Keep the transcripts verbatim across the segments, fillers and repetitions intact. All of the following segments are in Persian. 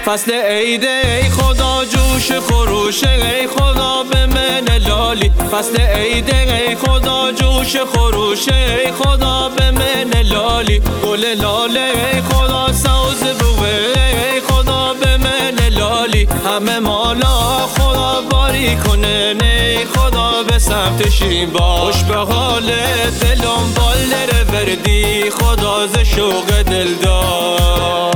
فصل عید ای خدا جوش خروش ای خدا به من لالی. فصل عید ای خدا جوش خروش ای خدا به من لالی. گل لاله ای خدا سوز بوه ای خدا به من لالی. همه مالا خدا باری کنه ای خدا به سمت شین باش. به حال دلم بالر وردی خدا ز شوق دلدار.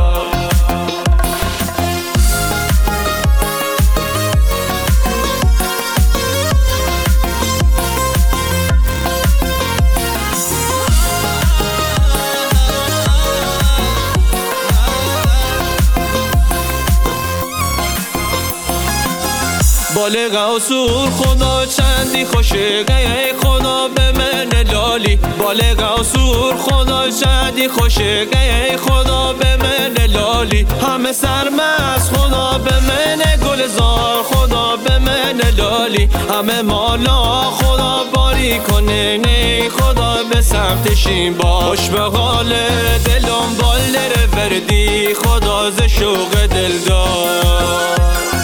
بالغ اصول خدا چندی خوشه ای خدا به من لالی. بالغ اصول خدا چندی خوشه ای خدا به من لالی. همه سرمست خدا به من گلزار خدا به من لالی. همه مالا خدا باری کنه ای خدا به سمت شین باش. به حال دلم بالر وردی خدا ز شوق دلدار.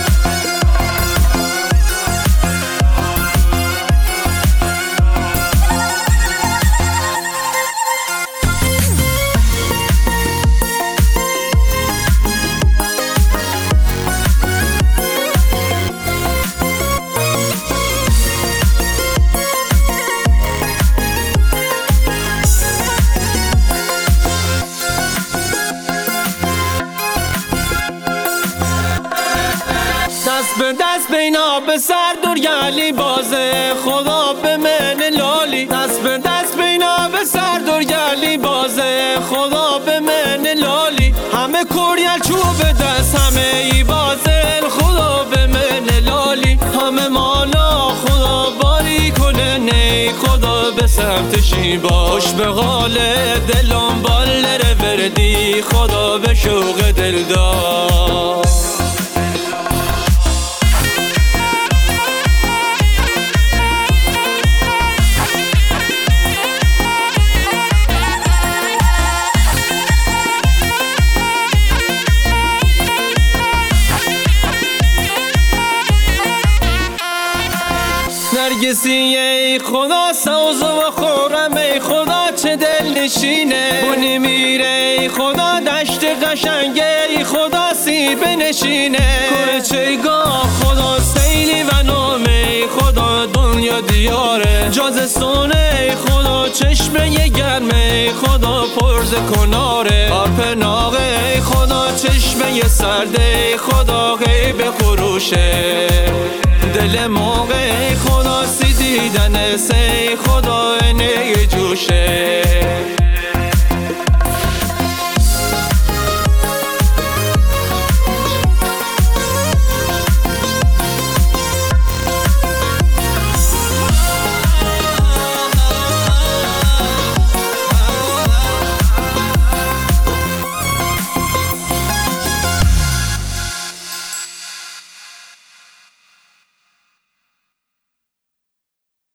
دست به دست بینا به سر دورگلی بازه خدا به من لالی. دست به دست بینا به سر دورگلی بازه خدا به من لالی. همه کوریل چوب دست همه ای بازل خدا به من لالی. همه مالا خدا باری کنه نی خدا به سمت شین باش. به حال دلم بالر وردی خدا به شوق دلدار. نرگسی ای خدا سوز و خورم ای خدا چه دل نشینه. بونی میره ای خدا دشت قشنگ ای خدا سیب نشینه. کوه چیگاه خدا سیلی و نامه ای خدا دنیا دیاره. جازستونه ای خدا چشمه گرمه ای خدا پرز کناره. آرپناغه ای خدا چشمه سرده ای خدا غیب خروشه. دل موقع خدا سی دیدن سی خدا اینه جوشه.